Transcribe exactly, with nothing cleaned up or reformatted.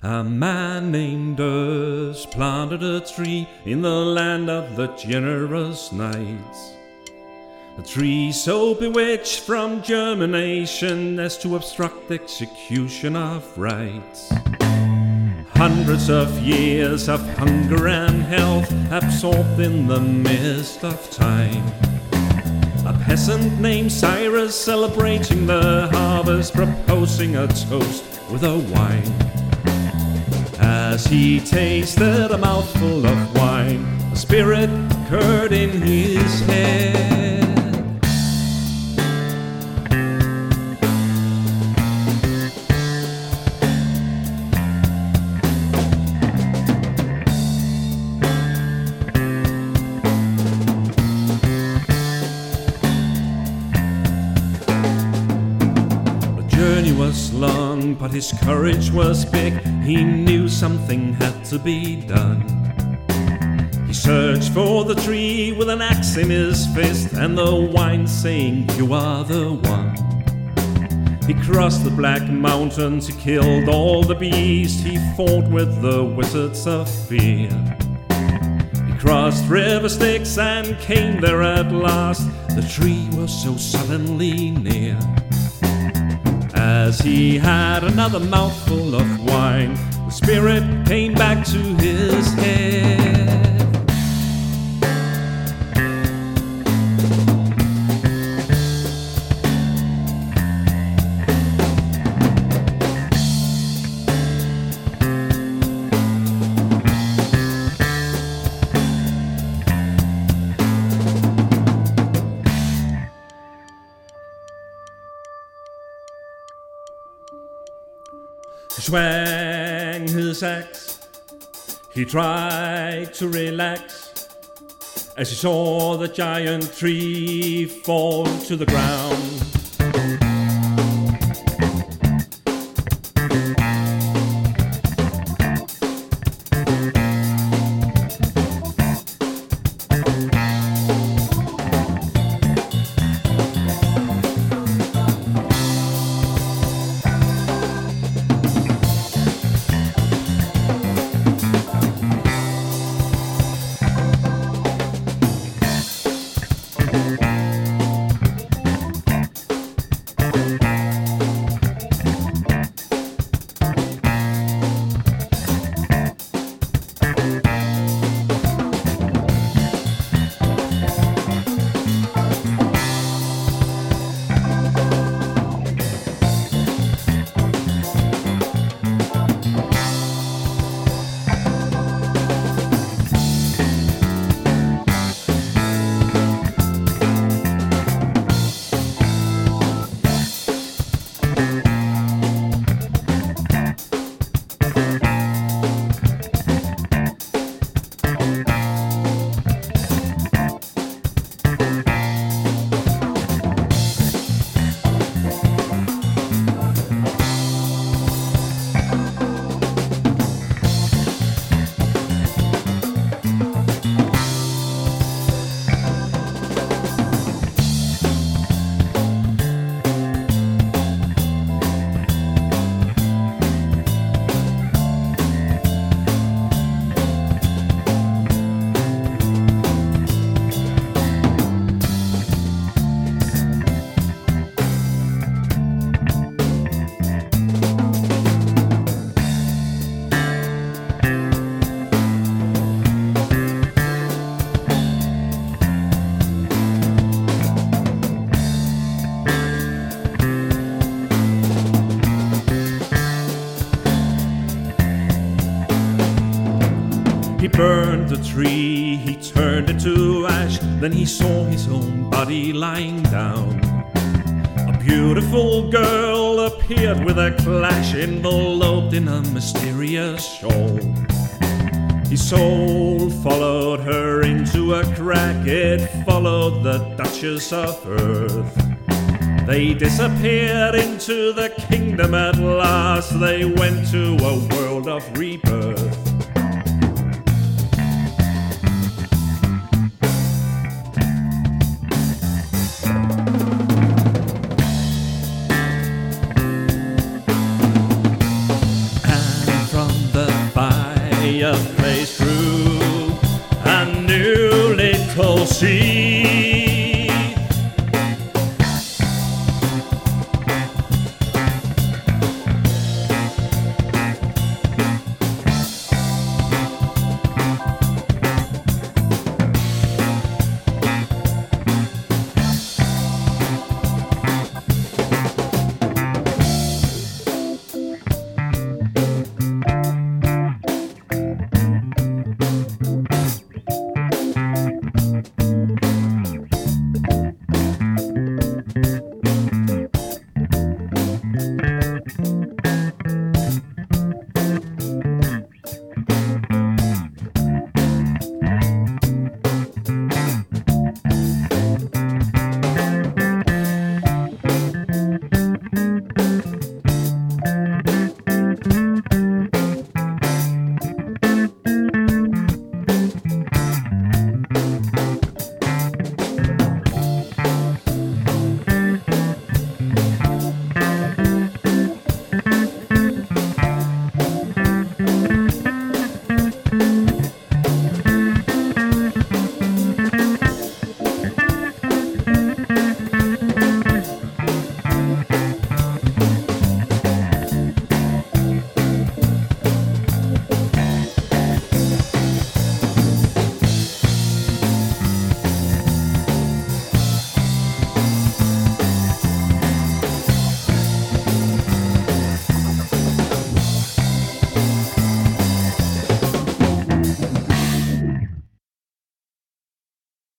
A man named Urs planted a tree in the land of the generous knights. A tree so bewitched from germination as to obstruct the execution of rites. Hundreds of years of hunger and health absorbed in the mist of time. A peasant named Cyrus celebrating the harvest, proposing a toast with a wine. As he tasted a mouthful of wine, a spirit occurred in his head. Was long, but his courage was big. He knew something had to be done. He searched for the tree with an axe in his fist and the wine saying, "You are the one." He crossed the Black Mountains, he killed all the beasts, he fought with the wizards of fear. He crossed river Styx and came there at last. The tree was so suddenly near. As he had another mouthful of wine, the spirit came back to his head. He swung his axe, he tried to relax, as he saw the giant tree fall to the ground. He burned the tree, he turned it to ash. Then he saw his own body lying down. A beautiful girl appeared with a clash, enveloped in a mysterious shawl. His soul followed her into a crack, it followed the Duchess of Earth. They disappeared into the kingdom at last, they went to a world of rebirth. And from a place